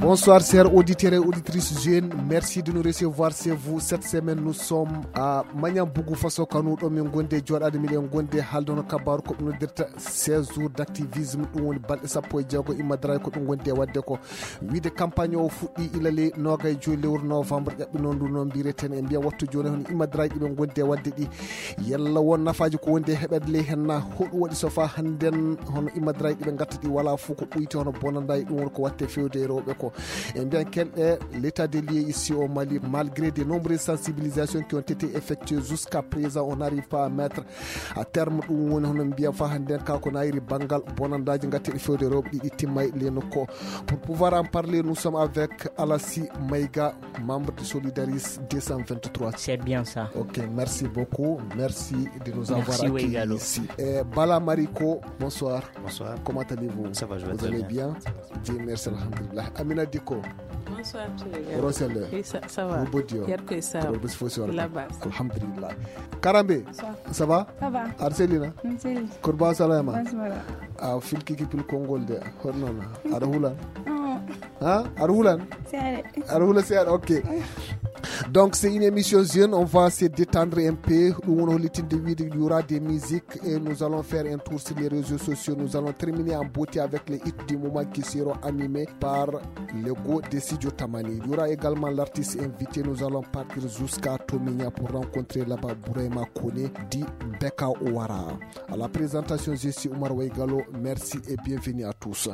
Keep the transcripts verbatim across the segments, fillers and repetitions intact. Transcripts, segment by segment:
Bonsoir chers auditeurs et auditrices jeunes, merci de nous recevoir chez vous. Cette semaine nous sommes à Magnambougou Faso Kano ɗo min gonde joɗade miɗen gonde haldono kabaru ko ɗum noddirta seize jours d'activisme ɗum woni balɗe sappo e jeego immadara ko ɗum gonde wadde ko wiide campagne o fuɗɗi ilale nogay joyi lewru novembre ƴaɓɓino ndu noon mbireten e mbiya wattu joni hono immadaraji ɗiɓe gonde wadde ɗi yalla won nafaji ko wonde heɓede ley henna hoɗum waɗi so fa hannden hono immadaraji ɗiɓe gatta ɗi wala fof ko ɓuyti hono bonanda e ɗum woni ko watte fewde e rewɓe ko et bien kelɗe l'état des lieux ici au Mali malgré de nombreuses sensibilisations qui ont été effectuées jusqu'à présent on n'arrive pas à mettre à terme ɗum woni hono mbiya fa hannden kako nayiri banggal bonandaji gatteɗe fewde rewɓe ɗiɗi timmay leno ko pour pouvoir en parler nous sommes avec Alassi Maïga membre de Solidaris deux cent vingt-trois. C'est bien ça. Ok, merci beaucoup, merci de nous merci avoir accueillis ici. Et Bala Mariko, bonsoir. Bonsoir. Comment allez-vous? Ça va, je vais Vous allez bien, bien? Dieu merci, alhamdulillah. Amina Diko. Bonsoir, Roselle. oui, ça, ça va. Yerko ça la base. Alhamdulillah. Karambe. Ça va? Ça va. Arselina. Arselina. Kurba salama. Ah, fil kiki pil Kongol de. Hornona. Arhulan. Hein? Arhulan. C'est Arhulan c'est OK. Donc c'est une émission jeune, on va se détendre un peu. Il y aura des musiques et nous allons faire un tour sur les réseaux sociaux. Nous allons terminer en beauté avec les hits du moment qui seront animés par le go de Sidio Tamani. Il y aura également l'artiste invité. Nous allons partir jusqu'à Tominia pour rencontrer là-bas Bourema Kone dit Beka Ouara. À la présentation, je suis Omar Waigalo. Merci et bienvenue à tous.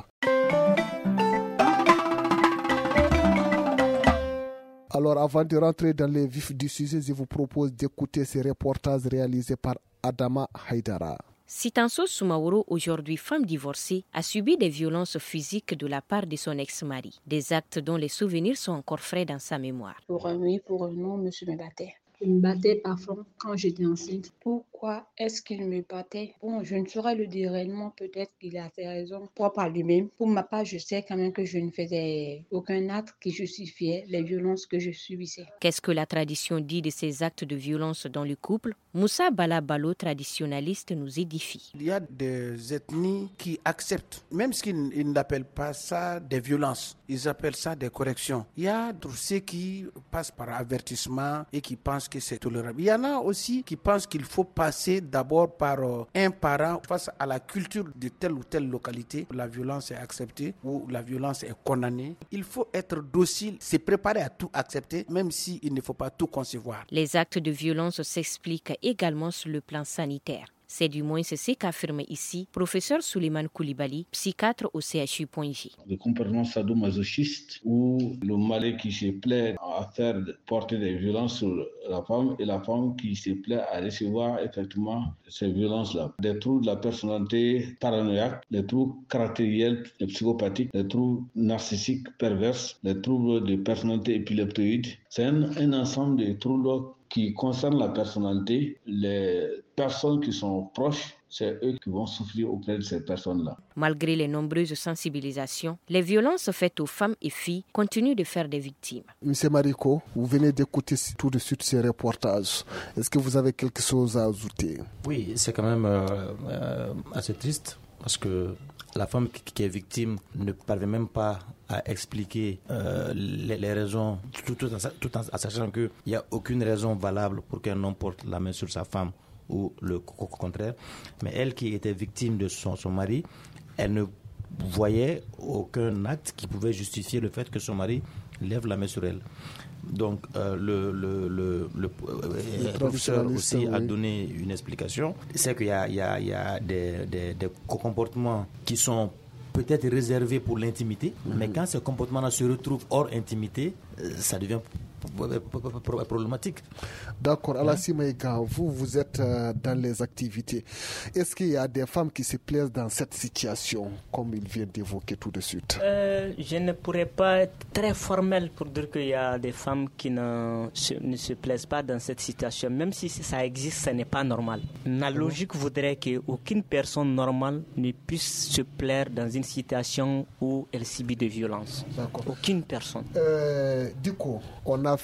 Alors, avant de rentrer dans les vifs du sujet, je vous propose d'écouter ces reportages réalisés par Adama Haidara. Sitanso Soumaoro, aujourd'hui femme divorcée, a subi des violences physiques de la part de son ex-mari. Des actes dont les souvenirs sont encore frais dans sa mémoire. Pour un oui, pour un non, monsieur me battait. Il me battait parfois quand j'étais enceinte. Pourquoi est-ce qu'il me battait? Bon, je ne saurais le dire réellement. Peut-être qu'il a ses raisons propres à lui-même. Pour ma part, je sais quand même que je ne faisais aucun acte qui justifiait les violences que je subissais. Qu'est-ce que la tradition dit de ces actes de violence dans le couple? Moussa Balabalo, traditionnaliste, nous édifie. Il y a des ethnies qui acceptent, même s'ils n'appellent pas ça des violences, ils appellent ça des corrections. Il y a ceux qui passent par avertissement et qui pensent que c'est tolérable. Il y en a aussi qui pensent qu'il faut passer d'abord par euh, un parent face à la culture de telle ou telle localité. La violence est acceptée ou la violence est condamnée. Il faut être docile, se préparer à tout accepter, même s'il ne faut pas tout concevoir. Les actes de violence s'expliquent également sur le plan sanitaire. C'est du moins ce qu'affirme ici professeur Souleymane Koulibaly, psychiatre au C H U Point J. Le comportement sadomasochiste où le mari qui se plaît à faire porter des violences sur la femme et la femme qui se plaît à recevoir effectivement ces violences-là. Des troubles de la personnalité paranoïaque, les troubles caractériels et psychopathiques, les troubles narcissiques perverses, les troubles de personnalité épileptoïde. C'est un, un ensemble de troubles qui concernent la personnalité. Les personnes qui sont proches, c'est eux qui vont souffrir auprès de ces personnes-là. Malgré les nombreuses sensibilisations, les violences faites aux femmes et filles continuent de faire des victimes. Monsieur Mariko, vous venez d'écouter tout de suite ces reportages. Est-ce que vous avez quelque chose à ajouter? Oui, c'est quand même euh, euh, assez triste parce que la femme qui est victime ne parvient même pas à expliquer euh, les, les raisons, tout, tout, en, tout en sachant qu'il n'y a aucune raison valable pour qu'un homme porte la main sur sa femme ou le contraire. Mais elle qui était victime de son, son mari, elle ne voyait aucun acte qui pouvait justifier le fait que son mari lève la main sur elle. Donc euh, le, le, le, le, le, le professeur aussi oui. a donné une explication. C'est qu'il y a, il y a, il y a des, des, des comportements qui sont peut-être réservés pour l'intimité, mmh. mais quand ces comportements-là se retrouvent hors intimité, ça devient problématique. D'accord. Alassi Maïga, vous, vous êtes euh, dans les activités. Est-ce qu'il y a des femmes qui se plaisent dans cette situation, comme il vient d'évoquer tout de suite? euh, Je ne pourrais pas être très formel pour dire qu'il y a des femmes qui ne se, ne se plaisent pas dans cette situation. Même si ça existe, ce n'est pas normal. La logique voudrait qu'aucune personne normale ne puisse se plaire dans une situation où elle subit de violence. D'accord. Aucune personne. Euh, du coup, on a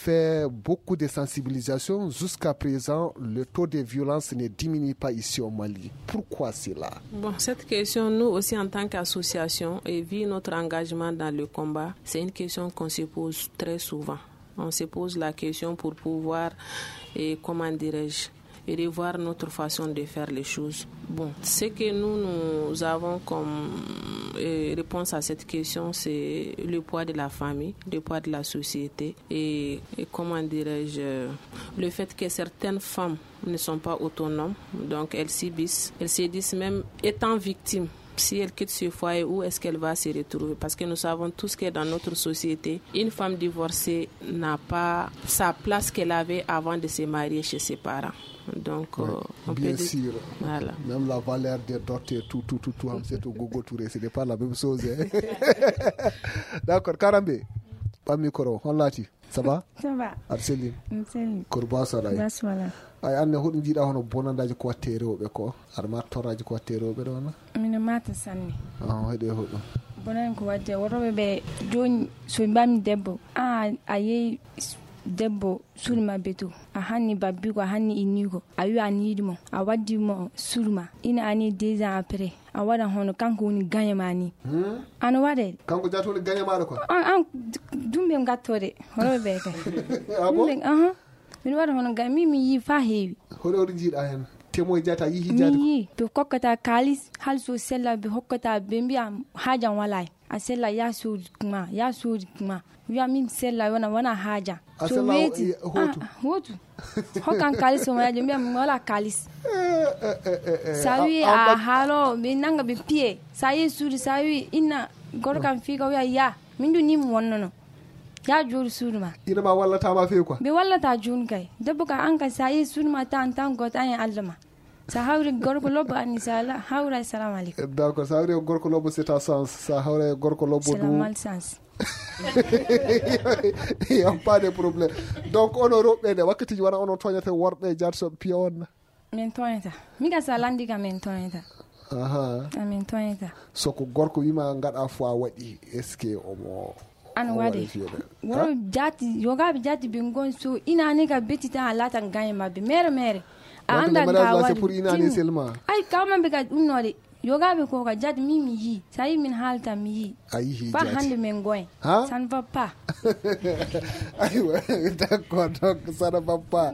fait beaucoup de sensibilisation. Jusqu'à présent, le taux de violence ne diminue pas ici au Mali. Pourquoi cela? Bon, cette question, nous aussi en tant qu'association, et vu notre engagement dans le combat, c'est une question qu'on se pose très souvent. On se pose la question pour pouvoir, et comment dirais-je, revoir notre façon de faire les choses. Bon, ce que nous, nous avons comme euh, réponse à cette question, c'est le poids de la famille, le poids de la société et, et comment dirais-je, le fait que certaines femmes ne sont pas autonomes, donc elles subissent, elles se disent même étant victimes. Si elle quitte ce foyer, où est-ce qu'elle va se retrouver? Parce que nous savons tous que dans notre société, une femme divorcée n'a pas sa place qu'elle avait avant de se marier chez ses parents. Donc, ouais, euh, on bien peut sûr. dire, voilà. Même la valeur des dots et tout, tout, tout, tout, c'est au Gogo Touré, ce n'est pas la même chose. Hein? D'accord, Karambe, pas micro, on l'a dit. Ça va? Ça va. Arseline. Arseline. Korba Saray. Baswala. Ay anne hoɗum jiiɗa hono bonandaji ko watte rewɓe ko aɗa mata toraji ko watte rewɓe ɗon mino mata sanne ah heɗe hoɗum bonan ko wadde worɓe ɓe joni so mbami debbo a a yehi debbo sulma beto a hanni babbi ko a hanni inni ko a wi an yiɗimo a waddi mo sulma ina ani deux ans après a waɗan hono kanko woni gagne ma ni ano waɗe kanko jati woni gagne maɗa ko an dumɓe gattode worɓe ɓe kay ah bon aha min waɗa hono ga mi mi yi fa heewi hoɗo oɗo jiiɗa hen temoye jata yihi jati mi yi ɓe kokkata kalis halso sella ɓe hokkata ɓe mbiya haajan wala a sella ya soodi ma ya soodi ma wiya min sella wona wona haajan so weeti hotu hotu hokkan kalis o mayaje mbiya mi wala kalis sa wi a haalo ɓe nanga ɓe piye sa yi suudi sa wi inna goto kam fiika wiya ya min du ni mi wonnono ya jori surma ina ma wallatama fe quoi be wallata joni kay debbo ka an ka sa yi surma tan tan got an allama sa hawri gorko lobbo anni sala hawra assalamu alaikum d'accord sa hawri gorko lobbo c'est à sens sa hawri gorko lobbo c'est mal sens il y a pas de problème donc ono robbe de wakkati wana ono toñata worbe jarso piya on men toñata mi ga sa landi ka men toñata aha men toñata so ko gorko wima ngada fo wadi est ce que omo an wade woro jati yogaɓe jati ɓe gon so inani ka betita ha latan gagne mabɓe mere mere a anda ka wadi pour inani seulement ay kawmaɓe ka ɗumnode yogaɓe ko ka jati mi mi yi sa yi min haalta mi yi a yihi pas hande men goyen ça ne va pas aywa d'accord donc ça ne va pas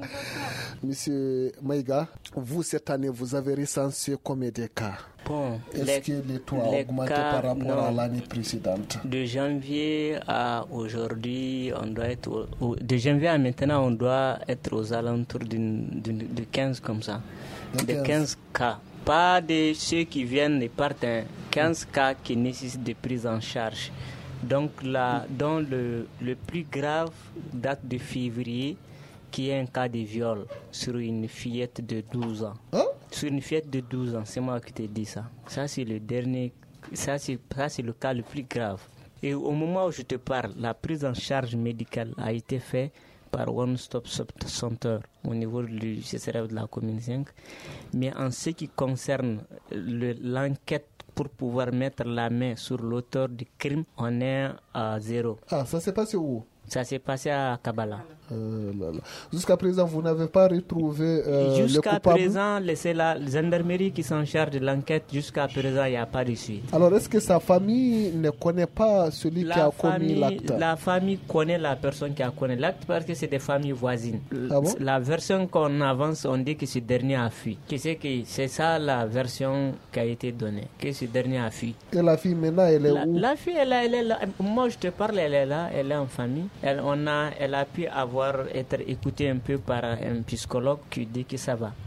monsieur Maïga vous cette année vous avez recensé combien de cas? Bon, est-ce les, que les taux ont augmenté par rapport non, à l'année précédente? De janvier à aujourd'hui, on doit être au, au, de janvier à maintenant, on doit être aux alentours d'une, d'une, de quinze comme ça, de, de quinze cas. Pas de ceux qui viennent et partent, hein. quinze cas qui nécessitent de prise en charge. Donc là, dans le, le plus grave date de février, qui est un cas de viol sur une fillette de douze ans. Hein? Sur une fillette de douze ans, c'est moi qui te dis ça. Ça, c'est le dernier, ça c'est, ça, c'est le cas le plus grave. Et au moment où je te parle, la prise en charge médicale a été faite par One Stop Center au niveau du C C R F de la commune cinq. Mais en ce qui concerne le, l'enquête pour pouvoir mettre la main sur l'auteur du crime, on est à zéro. Ah, ça s'est passé où? Ça s'est passé à Kabbalah. Euh, là, là. Jusqu'à présent, vous n'avez pas retrouvé euh, Jusqu'à le coupable? présent, c'est la gendarmerie qui s'en charge de l'enquête. Jusqu'à présent, il n'y a pas de suite. Alors, est-ce que sa famille ne connaît pas celui la qui a famille, commis l'acte? La famille connaît la personne qui a commis l'acte parce que c'est des familles voisines. Ah bon? La version qu'on avance, on dit que ce dernier a fui. Que c'est, que c'est ça la version qui a été donnée, que ce dernier a fui. Et la fille, maintenant, elle est la, où? La fille, elle, elle est là. Moi, je te parle, elle est là, elle est en famille. Elle, on a, elle a pu avoir être écoutée un peu par un psychologue qui dit que ça va.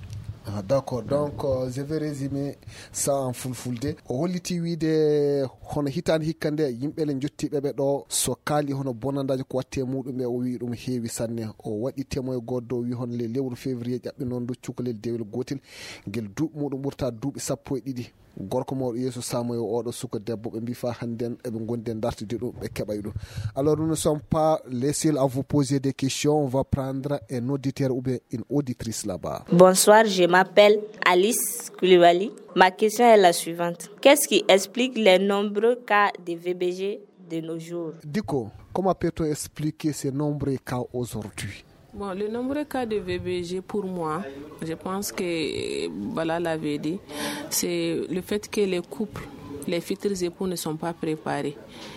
Ah, d'accord, donc euh, je vais résumer ça en fulfulde o holliti wiide hono hitande hikkande yimɓe le jottiɓe ɓe ɗo so kaali hono bonandaji ko watte muɗum e o wi ɗum heewi sanne o waɗi témoin goɗɗo o wi hono le lewru février ƴaɓɓi noon du cukalel dewel gotel guel duuɓi muɗum ɓurta duuɓi sappo e ɗiɗi gorko mawɗo yeeso samoyo oɗo suka debbo ɓe mbi fa hannden eɓe gondi e dartide ɗum ɓe keɓay ɗum. Alors nous ne sommes pas les seuls à vous poser des questions, on va prendre un auditeur ou bien une auditrice là-bas. Bonsoir, je m'appelle Alice Koulibaly. Ma question est la suivante. Qu'est-ce qui explique les nombreux cas de V B G de nos jours. Diko, comment peut-on expliquer ces nombreux cas aujourd'hui? Bon, le nombreux cas de V B G, pour moi, je pense que Bala l'avait dit, c'est le fait que les couples, les futurs époux ne sont pas préparés.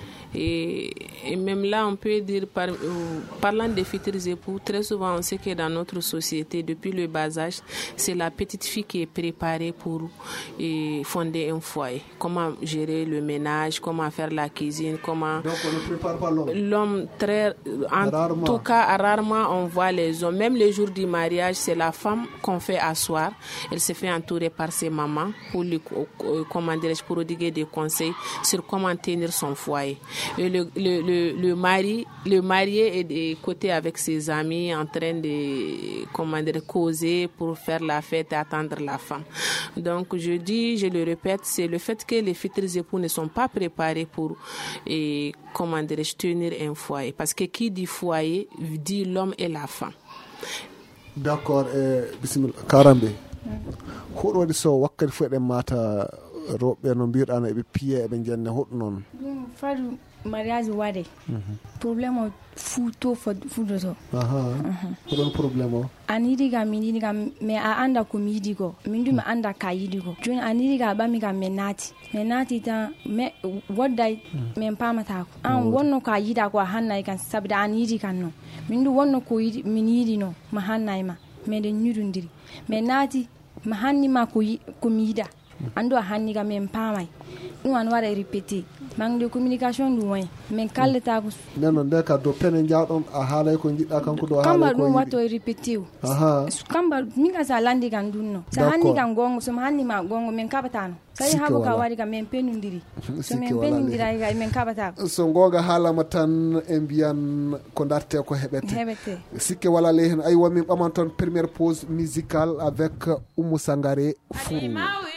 Et, et même là, on peut dire, par, euh, parlant des futurs époux, très souvent on sait que dans notre société, depuis le bas âge, c'est la petite fille qui est préparée pour et, fonder un foyer. Comment gérer le ménage, comment faire la cuisine, comment... Donc on ne prépare pas l'homme. L'homme, très... En rarement. tout cas, rarement on voit les hommes. Même le jour du mariage, c'est la femme qu'on fait asseoir. Elle se fait entourer par ses mamans pour lui, comment dirais-je, prodiguer des conseils sur comment tenir son foyer. Et le, le, le, le, mari, le marié est de côté avec ses amis en train de, comment dire, causer pour faire la fête et attendre la femme. Donc je dis, je le répète, c'est le fait que les futurs époux ne sont pas préparés pour et, comment dire, tenir un foyer. Parce que qui dit foyer dit l'homme et la femme. D'accord. Eh, bismillah. Karambe. Hoɗo waɗi so wakkati fof eɗen mata roɓɓe no mbiɗano eɓe piye eɓe jenne hoɗo noon. Fadu mariage waɗe probléme o fuu to fuɗo to hoɗon probléme o an yiɗi kam min yiɗi kam mais a anda komi yiɗi ko min du mi anda ka yiɗi ko joni an yiɗi ka ɓami kam min naati min naati tan mais wodday min pamatako an wonno ko a yiɗa ko a hannayi kam sabude an yiɗi kam noon min du wonno ko yiɗi min yiɗi no ma hannayi ma meɗen ñudodiri min naati ma hannima komi yiɗa ando a hanni kam min paamay ɗum an waɗa répété manque de communication ɗum wayi min kallata ko nden noon nde ka dow pene jawɗon a haalay ko jiɗɗa kanko ɗo kamba ɗum watto e répété o kamba min ka sa landi kam ɗum no so hanni kam gongo somi hannima gongo min kaɓatano tawi haabo ka waɗi kam min penodiri so min penodira ka min kaɓata so gonga haalama tan e mbiyan ko darte ko heɓete heɓete sikke wala ley hen aywa min ɓaman toon première pause musicale avec Oumou Sangaré Furu.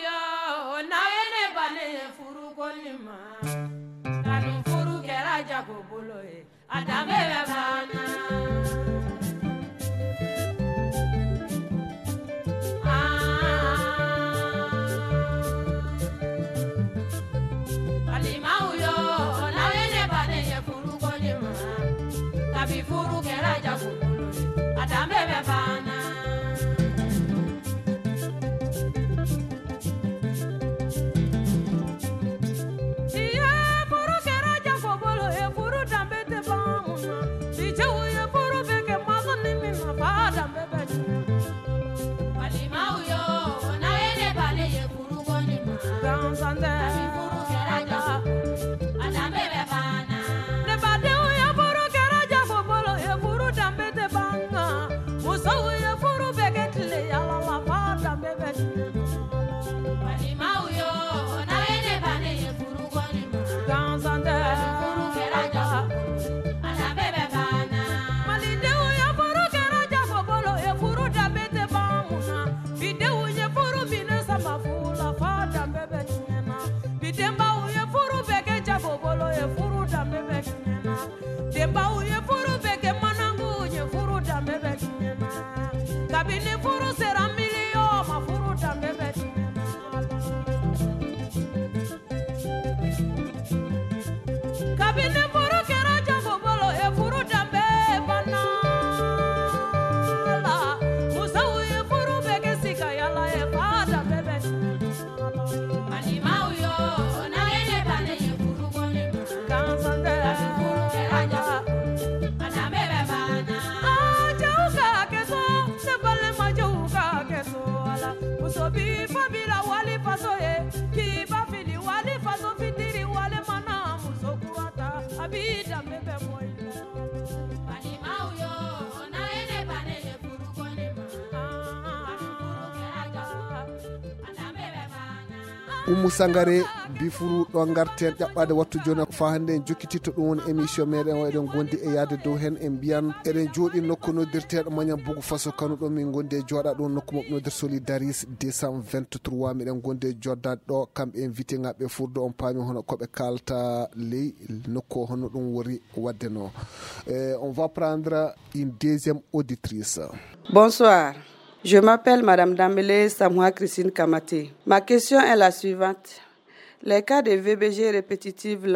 Oumou Sangaré Bifuru ɗo garten ƴaɓɓade wattu joni fa hande en jokkititto ɗum woni émission meɗen o eɗen gondi e yaade dow hen en mbiyan eɗen jooɗi nokku noddirteɗo Magnam Bougou Fasso Kano ɗo min gondi e jooɗa ɗo nokku moɓe nodir Solidaris deux cent vingt-trois miɗen gondi e joddade ɗo kamɓe invité ngaɓe furdo on paami hono koɓe kalta ley nokku hono ɗum wori wadde no. eh, on va prendre une deuxième auditrice. Bonsoir. Je m'appelle Madame Dambélé Samoua Christine Kamaté. Ma question est la suivante. Les cas de V B G répétitifs là,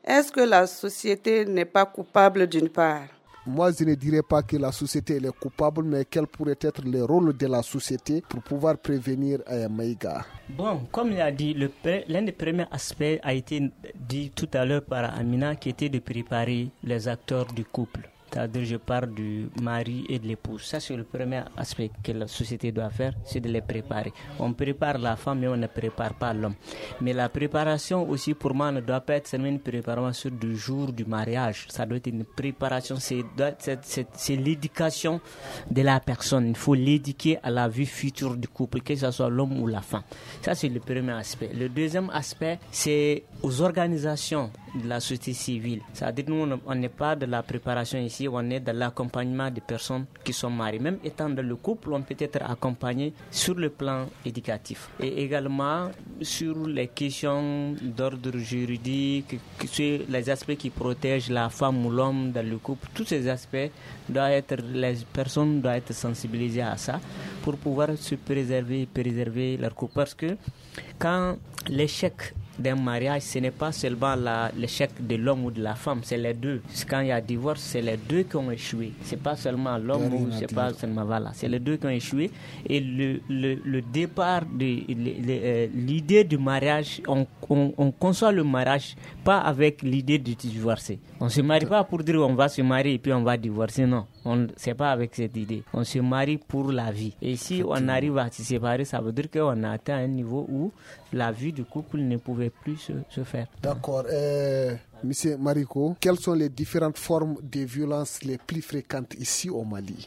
Est-ce que la société n'est pas coupable d'une part? Moi, je ne dirais pas que la société elle est coupable, mais quel pourrait être le rôle de la société pour pouvoir prévenir euh, Maïga? Bon, comme il a dit, le, l'un des premiers aspects a été dit tout à l'heure par Amina, qui était de préparer les acteurs du couple. C'est-à-dire, je parle du mari et de l'épouse. Ça, c'est le premier aspect que la société doit faire, c'est de les préparer. On prépare la femme, mais on ne prépare pas l'homme. Mais la préparation aussi, pour moi, ne doit pas être seulement une préparation du jour du mariage. Ça doit être une préparation, c'est, c'est, c'est, c'est l'éducation de la personne. Il faut l'éduquer à la vie future du couple, que ce soit l'homme ou la femme. Ça, c'est le premier aspect. Le deuxième aspect, c'est aux organisations de la société civile. C'est-à-dire, nous, on n'est pas de la préparation ici, on est dans l'accompagnement des personnes qui sont mariées. Même étant dans le couple, on peut être accompagné sur le plan éducatif. Et également sur les questions d'ordre juridique, les aspects qui protègent la femme ou l'homme dans le couple. Tous ces aspects doivent être, les personnes doivent être sensibilisées à ça pour pouvoir se préserver, préserver leur couple. Parce que quand l'échec d'un mariage, ce n'est pas seulement la, l'échec de l'homme ou de la femme, c'est les deux. Quand il y a divorce, c'est les deux qui ont échoué. C'est pas seulement l'homme ou c'est pas seulement voilà, c'est les deux qui ont échoué. Et le le, le départ de le, le, l'idée du mariage, on, on on conçoit le mariage pas avec l'idée de divorcer. On se marie pas pour dire on va se marier et puis on va divorcer, non. On c'est pas avec cette idée. On se marie pour la vie. Et si on arrive à se séparer, ça veut dire qu'on a atteint un niveau où la vie du couple ne pouvait plus se, se faire. D'accord. Euh, Monsieur Mariko, quelles sont les différentes formes de violence les plus fréquentes ici au Mali?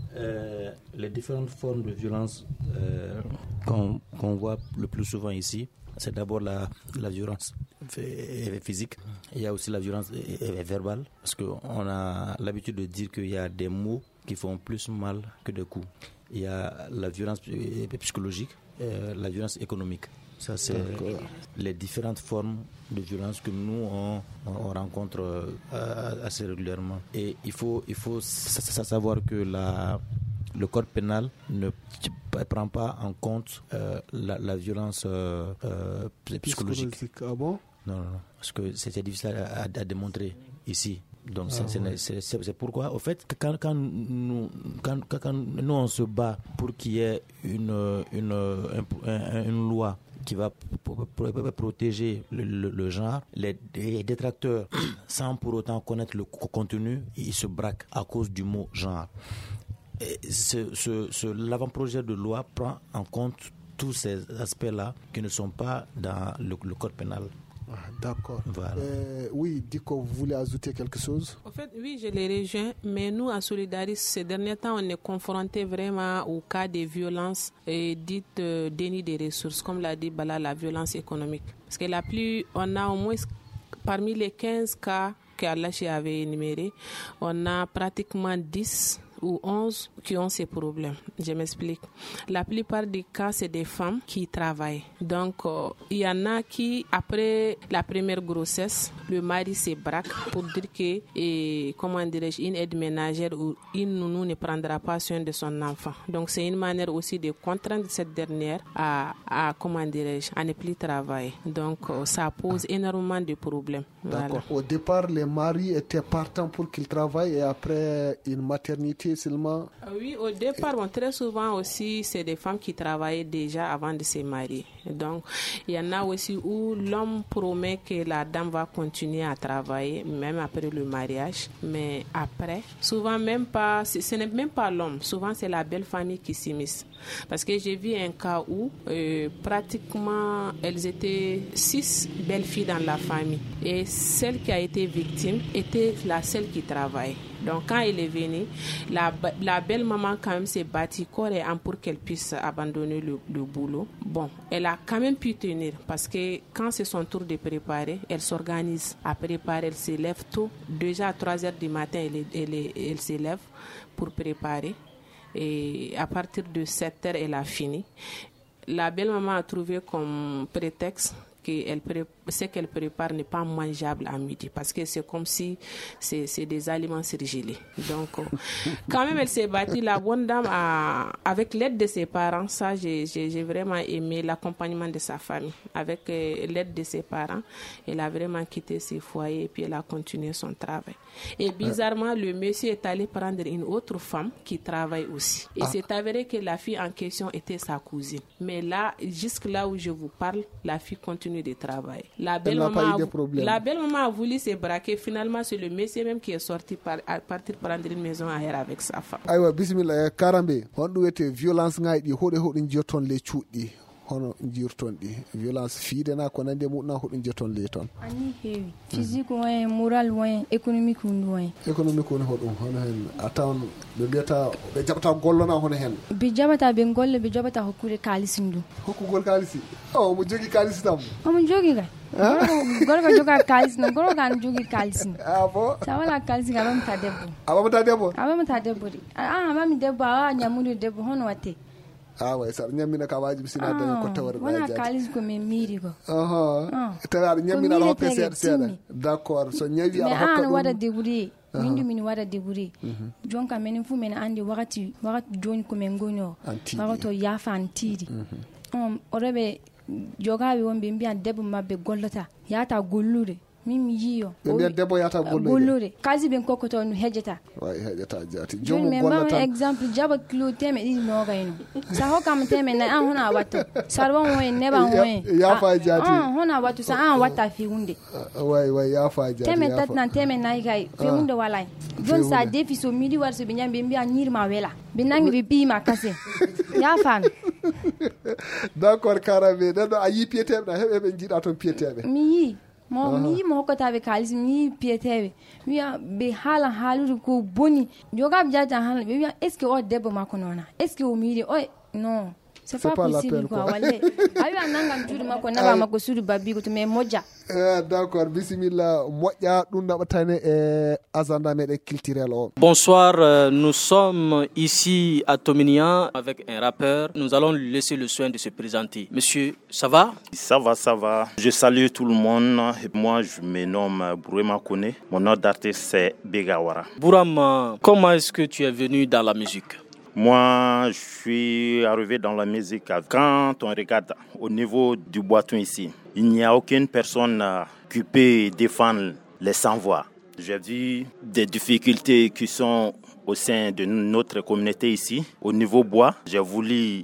Euh, les différentes formes de violence euh, qu'on, qu'on voit le plus souvent ici, c'est d'abord la, la violence physique. Il y a aussi la violence verbale, parce qu'on a l'habitude de dire qu'il y a des mots qui font plus mal que des coups. Il y a la violence psychologique, euh, la violence économique. Ça, c'est D'accord. les différentes formes de violence que nous, on, on rencontre euh, assez régulièrement. Et il faut, il faut savoir que la, le code pénal ne prend pas en compte euh, la, la violence euh, euh, psychologique. psychologique. Ah bon? Non, non, non. Parce que c'est, c'est difficile à, à, à démontrer ici. Donc ah, c'est, ouais. c'est, c'est, c'est pourquoi, au fait, quand, quand, nous, quand, quand nous on se bat pour qu'il y ait une, une, une, une loi qui va protéger le, le, le genre, les, les détracteurs, sans pour autant connaître le contenu, ils se braquent à cause du mot genre. Et ce, ce, ce, l'avant-projet de loi prend en compte tous ces aspects-là qui ne sont pas dans le, le code pénal. Ah, d'accord. Voilà. Euh, oui, Diko, vous voulez ajouter quelque chose? En fait, oui, je les rejoins, mais nous, à Solidaris, ces derniers temps, on est confronté vraiment au cas de violence et dites euh, déni des ressources, comme l'a dit Bala, la violence économique. Parce que la plus, on a au moins, parmi les quinze cas qu'Allah avait énumérés, on a pratiquement dix ou onze qui ont ces problèmes. Je m'explique. La plupart des cas, c'est des femmes qui travaillent. Donc, euh, il y en a qui, après la première grossesse, le mari se braque pour dire que, et, comment dirais-je, une aide ménagère ou une nounou ne prendra pas soin de son enfant. Donc, c'est une manière aussi de contraindre cette dernière à, à comment dirais-je, à ne plus travailler. Donc, euh, ça pose énormément de problèmes. D'accord. Voilà. Au départ, les maris étaient partants pour qu'ils travaillent et après une maternité seulement. Oui, au départ, bon, très souvent aussi, c'est des femmes qui travaillaient déjà avant de se marier. Donc, il y en a aussi où l'homme promet que la dame va continuer à travailler, même après le mariage. Mais après, souvent même pas, ce n'est même pas l'homme, souvent c'est la belle famille qui s'immisce. Parce que j'ai vu un cas où euh, pratiquement elles étaient six belles filles dans la famille. Et celle qui a été victime était la seule qui travaille. Donc quand elle est venue, la, la belle maman quand même s'est battue corps et âme pour qu'elle puisse abandonner le, le boulot. Bon, elle a quand même pu tenir parce que quand c'est son tour de préparer, elle s'organise à préparer, elle se lève tôt. Déjà à trois heures du matin, elle, elle, elle, elle se lève pour préparer. Et à partir de sept heures, elle a fini. La belle maman a trouvé comme prétexte que elle pré- ce qu'elle prépare n'est pas mangeable à midi parce que c'est comme si c'est, c'est des aliments surgelés. Donc, quand même, elle s'est battue. La bonne dame, a, avec l'aide de ses parents, ça, j'ai, j'ai, j'ai vraiment aimé l'accompagnement de sa famille. Avec euh, l'aide de ses parents, elle a vraiment quitté ses foyers et puis elle a continué son travail. Et bizarrement, le monsieur est allé prendre une autre femme qui travaille aussi. Et ah. c'est avéré que la fille en question était sa cousine. Mais là, jusque là où je vous parle, la fille continue de travailler. La belle-maman a, la belle-maman a voulu se braquer. Finalement, c'est le monsieur même qui est sorti par, à partir prendre une maison ailleurs avec sa femme. Aywa, bismillah, Karambe. On doit être violence ngai di hode hode njoton le chudi. Hono njirton di violence fiide na ko nande mu na hode njoton le ton. Ani hewi. Physique way, moral way, économique way. Économique on hodum hono hen atawan be biata be jabata gollona hono hen. Be jabata be golle be jabata hokkude kalisindu. Hokkugol kalisi. Oh, mo jogi kalisi tam. Oh, mo jogi ga. Gorgo joga kalisi no gorgo kan jogi kalisi. Ah bon? Sawala kalisi ga bam ta debbo. Aba ta debbo. Aba ma ta debbo. Ah, ba mi debbo ah nyamudu debbo hono wate. Ah ouais, ça nyamina ka wajibi sina da ko tawar da wana kalis ko me miri ko aha tawar nyamina la hoppe ser ser d'accord so nyawi ala hokka an wada deburi mindu min wada deburi jonka men fu men andi wakati wakati jon ko men gonyo wakati ya fantidi um orebe jogawi wonbe mbian debbo mabbe gollota yata gollude mimi yiyo be debbo yata gollude gollude kazi ben kokoto no hejeta way hejeta jati jomo gollata men exemple jaba kilo teme di no gayno sa hokam teme na an hona wato sarwon way neba way ya fa jati ah hona wato sa an wata fi hunde way way ya fa jati teme tat nan teme nay gay fi hunde walay jon sa defi so midi war so be nyambe mbi an nyirma wela binangi be bi ma kase ya fan d'accord Karabe dado ayi pietebe na hebe be jida ton pietebe mi mo mi mo ko tabe kalisi mi pietebe mi be hala halu ko boni joga bjata hala be est-ce que o debbo makonona est-ce que o miri o non c'est, c'est pas, pas possible quoi wale ayi ananga njuri mako naba mako suru babi ko me moja eh d'accord bismillah moja dum nabatane e azanda mede culturel on. Bonsoir, euh, nous sommes ici à Tominia avec un rappeur. Nous allons lui laisser le soin de se présenter. Monsieur, ça va? Ça va, ça va. Je salue tout le monde. Et moi, je me nomme Bourema Kone. Mon nom d'artiste c'est Begawara. Bourama, comment est-ce que tu es venu dans la musique? Moi, je suis arrivé dans la musique quand on regarde au niveau du Boiton ici. Il n'y a aucune personne qui peut défendre les sans-voix. J'ai vu des difficultés qui sont au sein de notre communauté ici. Au niveau bois, j'ai voulu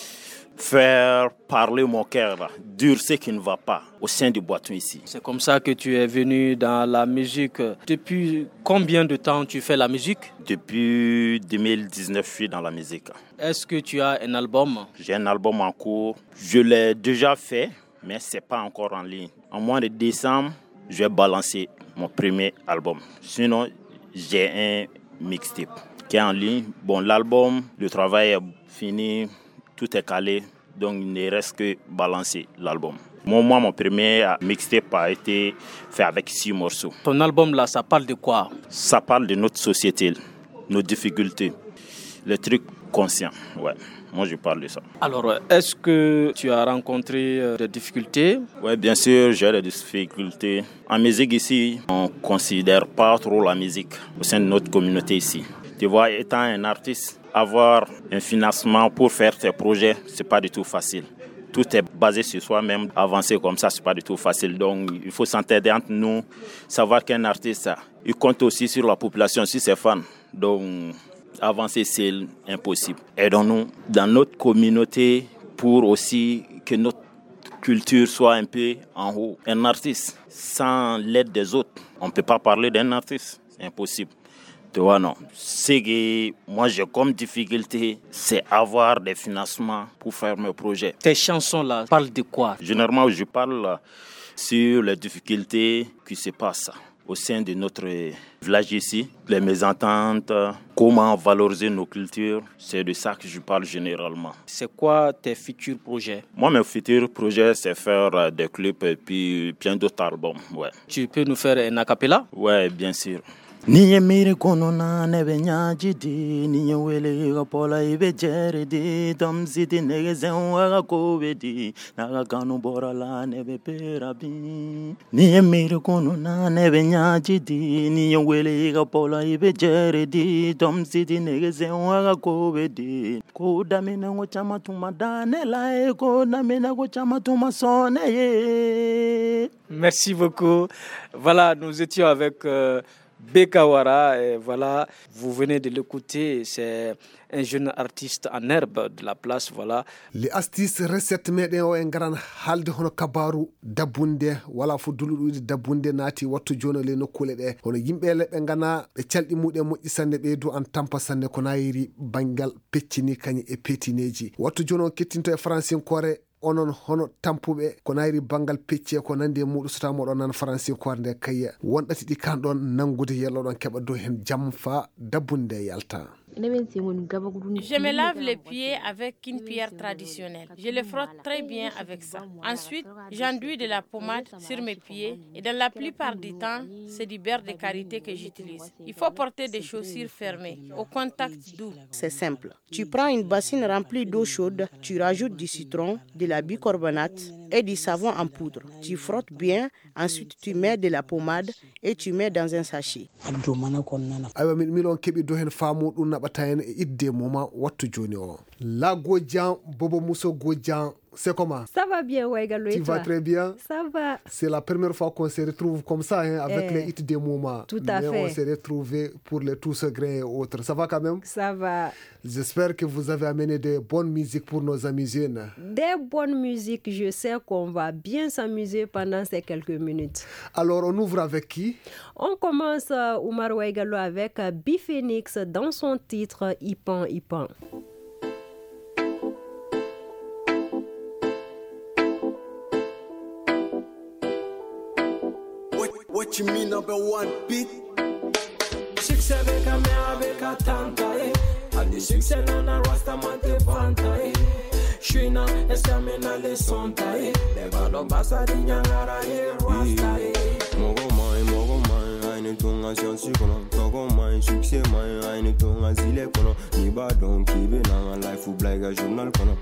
faire parler mon cœur, dire ce qui ne va pas au sein du Boiton ici. C'est comme ça que tu es venu dans la musique. Depuis combien de temps tu fais la musique? Depuis deux mille dix-neuf, je suis dans la musique. Est-ce que tu as un album? J'ai un album en cours. Je l'ai déjà fait, mais ce n'est pas encore en ligne. En mois de décembre, je vais balancer mon premier album. Sinon, j'ai un mixtape qui est en ligne. Bon, l'album, le travail est fini, tout est calé, donc il ne reste que balancer l'album. Moi, moi, mon premier mixtape a été fait avec six morceaux. Ton album là, ça parle de quoi? Ça parle de notre société, nos difficultés, les trucs conscients, ouais. Moi, je parle de ça. Alors, est-ce que tu as rencontré des difficultés? Oui, bien sûr, j'ai des difficultés. En musique ici, on ne considère pas trop la musique au sein de notre communauté ici. Tu vois, étant un artiste, avoir un financement pour faire tes projets, ce n'est pas du tout facile. Tout est basé sur soi-même. Avancer comme ça, ce n'est pas du tout facile. Donc, il faut s'entendre entre nous, savoir qu'un artiste, il compte aussi sur la population, sur ses fans. Donc, avancer, c'est impossible. Aidons-nous dans notre communauté pour aussi que notre culture soit un peu en haut. Un artiste, sans l'aide des autres, on ne peut pas parler d'un artiste. C'est impossible. Tu vois, non. Ce que moi j'ai comme difficulté, c'est avoir des financements pour faire mes projets. Tes chansons-là parlent de quoi? Généralement, je parle sur les difficultés qui se passent au sein de notre village ici, les mésententes, comment valoriser nos cultures, c'est de ça que je parle généralement. C'est quoi tes futurs projets? Moi, mes futurs projets, c'est faire des clips et puis plein d'autres albums, ouais. Tu peux nous faire un a cappella? Ouais, bien sûr. Niye mire kono na nebe nyaji di niye wele ga pola ibe jere di tom siti nege zenwa kobe di naga kanu bora la nebe perabi. Niye mire kono na nebe nyaji di niye wele ga pola ibe jere di tom siti nege zenwa kobe di ko damina ngo chama tuma dane la ko damina ngo chama tuma sone ye. Merci beaucoup. Voilà, nous étions avec euh, Bekawara, et voilà, vous venez de l'écouter, c'est un jeune artiste en herbe de la place, voilà. Les artistes recette meɗen o en garan halde hono kabaru dabbunde wala fo duluɗude dabbunde naati wattu joni le nokkule ɗe hono yimɓe leɓe gana ɓe calɗi muɗe moƴƴi sanne ɓeydu an tampa sanne ko nayiri banggal peccini kañi e petineji wattu joni on kettinto e francinkore onon hono tampuɓe ko nayri bangal pecce ko nandi e muɗum so taw moɗon nan français ko nde kayya wonɗati ɗi kan ɗon nangude yelloɗon keɓa dow hen jam fa dabbunde yalta. Je me lave les pieds avec une pierre traditionnelle. Je les frotte très bien avec ça. Ensuite, j'enduis de la pommade sur mes pieds et dans la plupart du temps, c'est du beurre de karité que j'utilise. Il faut porter des chaussures fermées, au contact doux. C'est simple. Tu prends une bassine remplie d'eau chaude, tu rajoutes du citron, de la bicarbonate et du savon en poudre. Tu frottes bien, ensuite tu mets de la pommade et tu mets dans un sachet. La Godjan, Bobo Mousso Godjan, c'est comment? Ça va bien, Waigalo. Tu vas très bien? Ça va. C'est la première fois qu'on se retrouve comme ça, hein, avec eh, les hits des moments. Tout à Mais fait. on s'est retrouvés pour les tous secrets et autres. Ça va quand même? Ça va. J'espère que vous avez amené de bonnes musiques pour nos amis jeunes. Des bonnes musiques, je sais qu'on va bien s'amuser pendant ces quelques minutes. Alors, on ouvre avec qui? On commence, uh, Oumar Waigalo, avec uh, B-Phoenix dans son titre Ipan Ipan. What you mean number one beat? Succès avec un mère avec un tanta eh. A du succès non a rasta man te panta eh. J'suis na estamina les sonta eh. Les vado basa di nyangara eh rasta eh. Mogo mai mogo mai aine tunga scienci kono Togo mai succès mai aine tunga zile kono Ni ba don kibe na life ou blague journal kono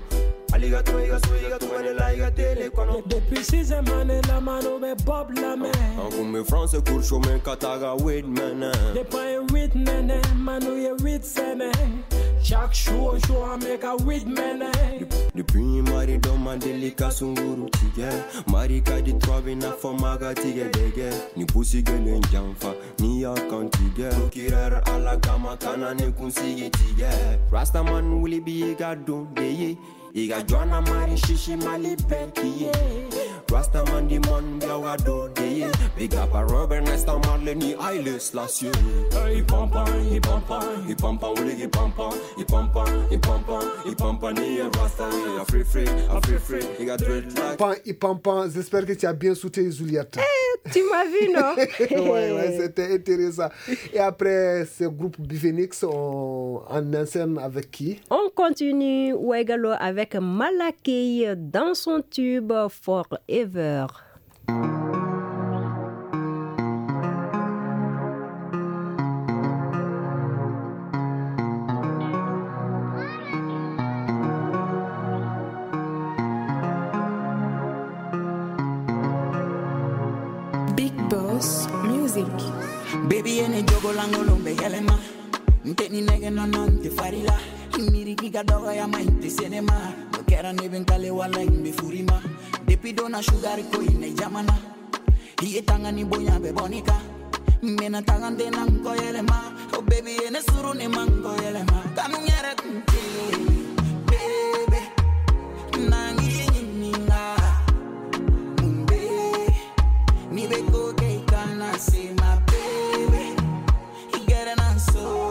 Depuis six années, la mano me bob la main. En me France court chemin kataga with men. They pay with men, mano ye with sene. Chaque jour, jour I make a with men. Depuis mari doma delika sunguru tige. Mari kadi trobe na fomaga tige dege. Ni pusi gele njamfa, ni akantige. Kirer ala kama kana ne kunsige tige. Rastaman wuli bi gadu deye. Iga Joanna Mari Shishi Mali Becky Rastaman di mon biawa do de Big up a Robert Nesta Marlene Ailes last year. Hey pampa, he pampa, he pampa, wuli he pampa, he pampa, he pampa, he pampa ni Rasta, a free free, a free free, he got dreadlock. Pan, he pampa, j'espère que tu as bien soutenu Juliette. Eh, tu m'as vu, non? Ouais, ouais, c'était intéressant. Et après ce groupe B-Phoenix, on en scène avec qui? On continue Waigalo avec Malakei dans son tube Forever. Big Boss Music. Baby ene jogo lango lombe yelema. Mteni nege no non te farila. Imiri kiga doga ya mainte cinema. No kera neben kale wala imbe furima. Depi dona sugar ko ine jamana. Hiye tanga ni bonya be bonika. Mena tanga de nango yelema. Oh baby ene suru ne mango yelema. Kanu nyere kunti. Baby. Nangi nyinga. Mumbe. Ni be ko ke kana se my baby. He get an answer.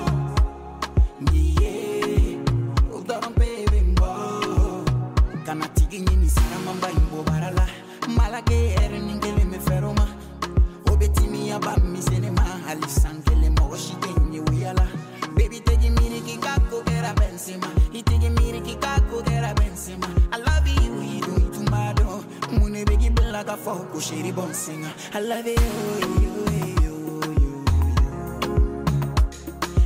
Kana tigi nyini sina mamba imbo barala malage ere ningele me feroma obetimi ya ba mi senema alisangele mo shitenye uyala baby tegi miri kikako gera benzema itegi miri kikako gera benzema I love you you do it mado mune begi bella ka fo ko shiri bonsinga I love you you you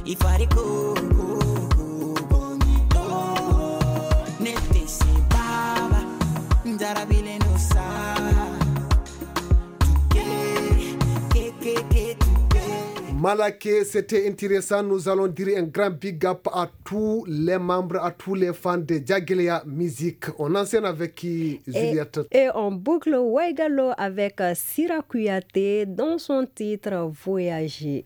ifari ko bonito nete se baba ndarabile no sa Malaké, c'était intéressant. Nous allons dire un grand big up à tous les membres, à tous les fans de Djagileya Music. On enseigne avec qui, Juliette? Et, et on boucle Waigalo avec Sira Kouyaté dans son titre Voyager.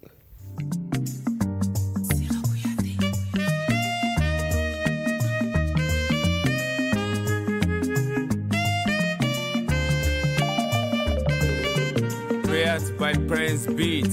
Created by Prince Beat.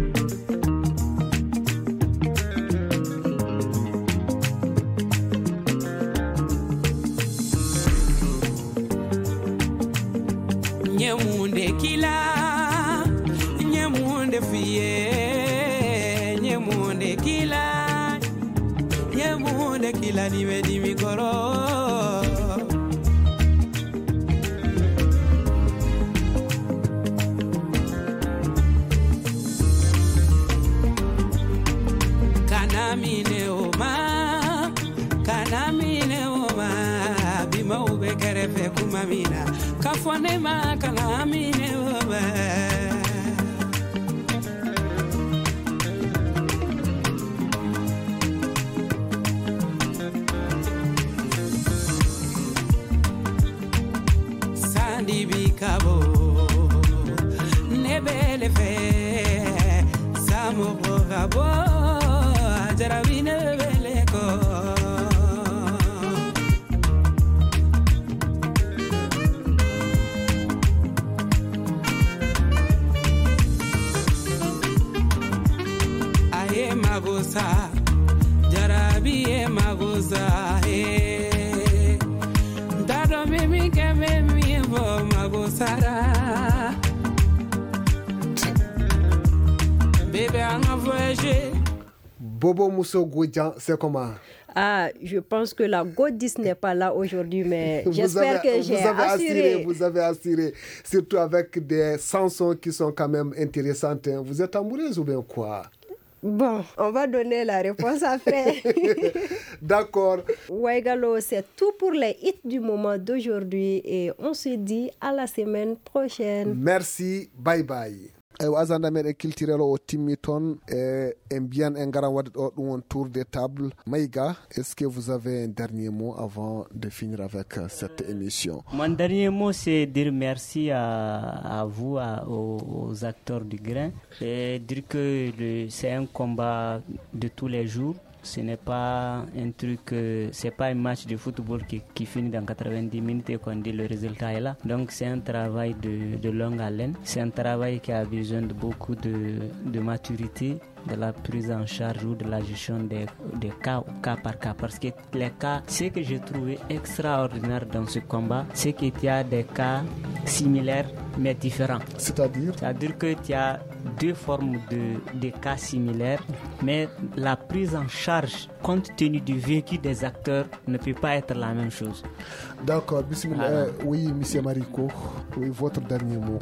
Nyemunde kila, nyemunde fiye, nyemunde kila, nyemunde kila niwe di mikoro. Kanamine oma, kanamine oma, bima ube kerefe kumamina. Kafone ma kanamine oma. Sandi bikabo, nebele fe, samo bogabo, jarabine beleko. Magosa, jarabi e magosa, eh. Dado mimi ke mimi bo magosara. Bébé on a voyagé. Bobo Mousso Goudian, c'est comment? Ah, je pense que la Godis n'est pas là aujourd'hui, mais j'espère que j'ai vous avez assuré. assuré. Vous avez assuré, surtout avec des chansons qui sont quand même intéressantes. Vous êtes amoureuse ou bien quoi? Bon, on va donner la réponse après. D'accord. Waigalo, c'est tout pour les hits du moment d'aujourd'hui et on se dit à la semaine prochaine. Merci, bye bye. eyi asanda meɗen kiltirelo o timmi toon e en mbiyan en garan wadde ɗo ɗum won tour de table. Maïga, est-ce que vous avez un dernier mot avant de finir avec cette émission? Mon dernier mot, c'est dire merci à, à vous, à, aux, aux acteurs du grain, et dire que le, c'est un combat de tous les jours. Ce n'est pas un truc, euh, c'est pas un match de football qui, qui finit dans quatre-vingt-dix minutes et qu'on dit le résultat est là. Donc c'est un travail de, de longue haleine. C'est un travail qui a besoin de beaucoup de, de maturité, de la prise en charge ou de la gestion des, des cas, cas par cas. Parce que les cas, ce que j'ai trouvé extraordinaire dans ce combat, c'est qu'il y a des cas similaires mais différents. C'est-à-dire C'est-à-dire qu'il y a deux formes de, de cas similaires, mais la prise en charge, compte tenu du vécu des acteurs, ne peut pas être la même chose. D'accord. Bismillah. Euh, oui, monsieur Mariko, oui, votre dernier mot.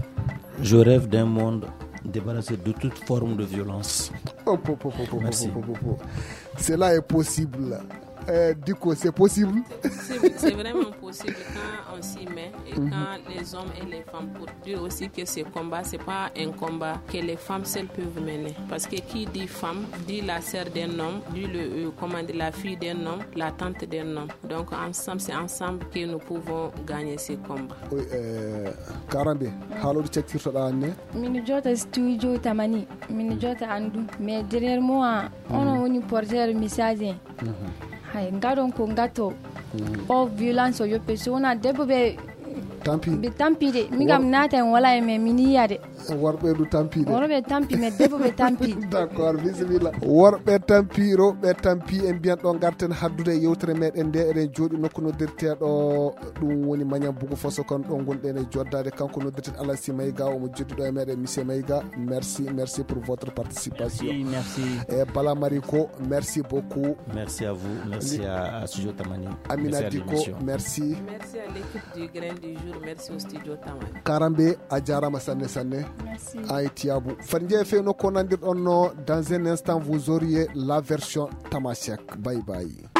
Je rêve d'un monde débarrassé de toute forme de violence. Oh, oh, oh, oh, Merci. Oh, oh, oh, oh. Cela est possible. Euh, du coup, c'est possible. C'est, c'est vraiment possible quand on s'y met et mm-hmm. quand les hommes et les femmes, pour dire aussi que ce combat, c'est pas un combat que les femmes seules peuvent mener. Parce que qui dit femme, dit la sœur d'un homme, dit le, euh, comment dire, la fille d'un homme, la tante d'un homme. Donc ensemble, c'est ensemble que nous pouvons gagner ce combat. Oui, euh, Karambe, halo du check sur la année. Minujota studio tamani, minujota andu, mais derrière moi, on a un porteur message. Hay ngaron ko ngato o violence o yoppe so na debbo be tampi be tampi de mi gam nata en wala e me miniyade worbe du tampi de worbe tampi me debbo be tampi. D'accord, bismillah. Worbe tampi robe tampi en bian don garten haddude yewtere meden de eden jodi nokku no dirtedo dum woni manya bugu foso kon don gonde ne joddade kanko no dirtet Alassi Maïga o mo joddido e meden monsieur Maïga. Merci, merci pour votre participation. Merci, merci. Et Bala Mariko, merci beaucoup. Merci à vous, merci à, à Studio Tamani. Amina Diko, merci. Merci à l'équipe du Grain du Jour, merci au Studio Tamani. Karambe, Adjara Masane Sane. Merci. Haïti Abou. Fandje fait no konandir onno. Dans un instant, vous auriez la version Tamashek. Bye bye.